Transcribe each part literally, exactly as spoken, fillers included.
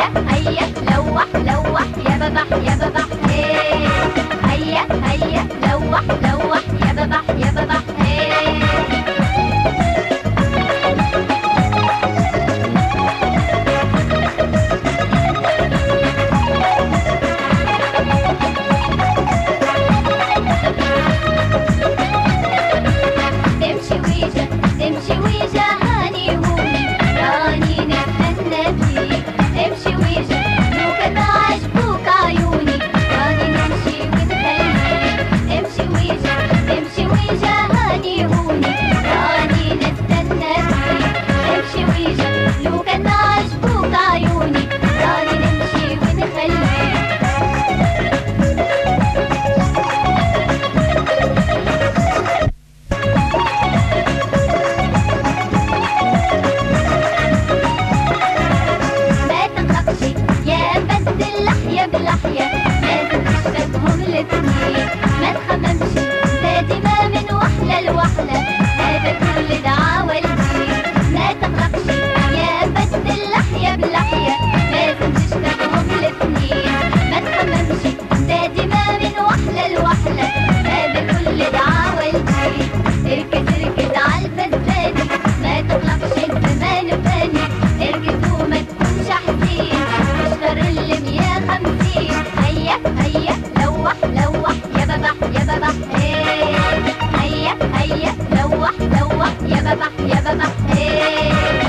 هيا لوح لوح يا ببح يا ببح هي. هيا هيا لوح لوح يا ببح يا ببح هي. امشي ويجا امشي ويجا هاني هوني راني نستنى فيك. امشي ويجا لو كان عجبوك عيوني راني نمشي ونخليك. امشي ويجا امشي ويجا هاني هوني راني نستنى فيك. امشي ويجا لو كان عجبوك عيوني راني نمشي ونخليك. بلحية لازم تشبههم الاتنين. ما تخممش زادي ما من وحلة لوحلة هذا كل دعاوى الدين. ما تقلقش يا بس اللحية بلحية لازم تشبههم الاتنين. ما تخممش زادي ما من وحلة لوحلة هذا كل دعاوى الدين. اركز اركز عالفزاني ما تقلقش الزمان فاني. اركز وما تكونش حزين اشتر اللي مياه خمسين. هيا هيا لوح لوح يا ببح يا ببح هي. هيا هيا لوح لوح يا ببح يا ببح هي.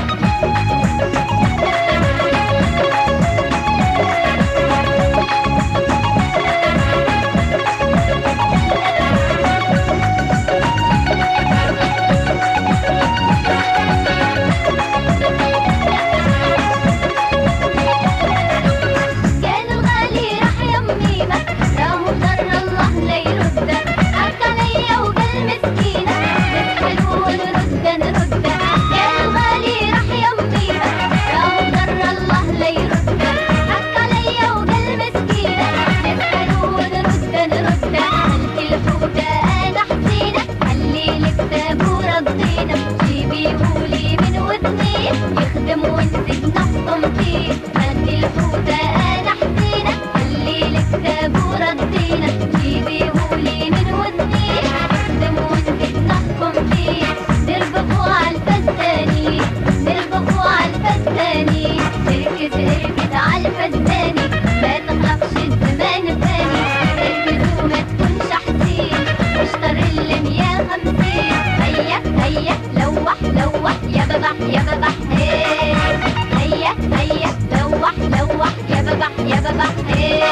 يخدم ونزيد نحطم فيه. هدي الحوتة أنا حزينة خلي الكتاب وردينا. جيبي قولي من ودني يخدم ونزيد نحطم فيه. نربطوا عالفزاني نربطوا عالفزاني. اركز اركز عالفزاني ما تخلقش الزمان الثاني. اركز وما تكونش حزين اشتر اللي مياه خمسين. هيا هيا لوح لوح يا ببح يا ببح هي. هيا هيا لوح لوح يا ببح يا ببح هي.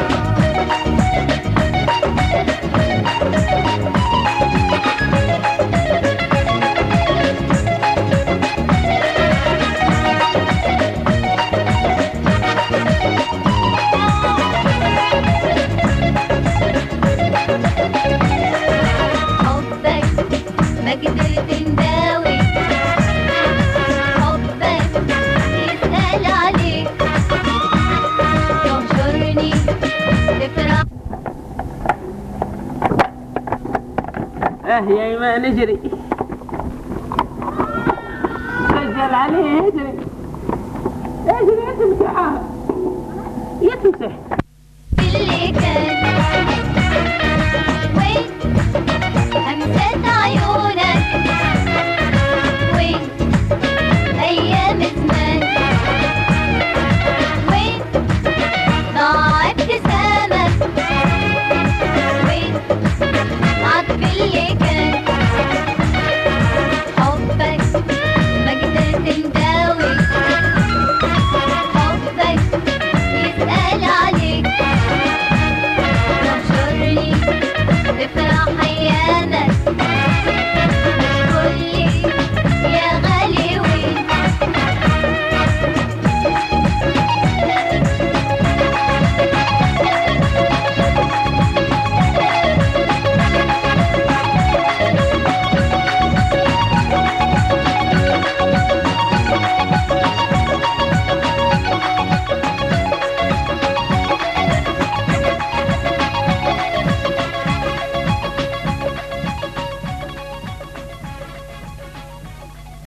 حبك ما قدرت نداوي. حبك يسأل عليك تهجرني تفرح. اه يا ايمان اجري سجل عليه اجري اجري يتمسح يتمسح. اللي كان وين همسات عيونك وين ايام زمان. وين ضاع ابتسامك وين عطف اللي كان. حبك ما قدرت نداوي. حبك يسأل عليك تهجرني تفرح ايامك.